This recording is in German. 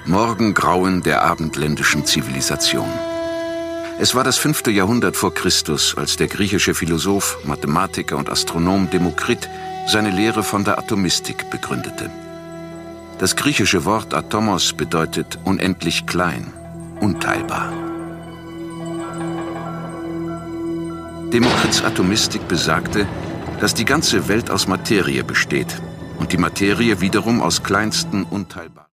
Morgengrauen der abendländischen Zivilisation. Es war das 5. Jahrhundert vor Christus, als der griechische Philosoph, Mathematiker und Astronom Demokrit seine Lehre von der Atomistik begründete. Das griechische Wort Atomos bedeutet unendlich klein, unteilbar. Demokrits Atomistik besagte, dass die ganze Welt aus Materie besteht und die Materie wiederum aus kleinsten unteilbaren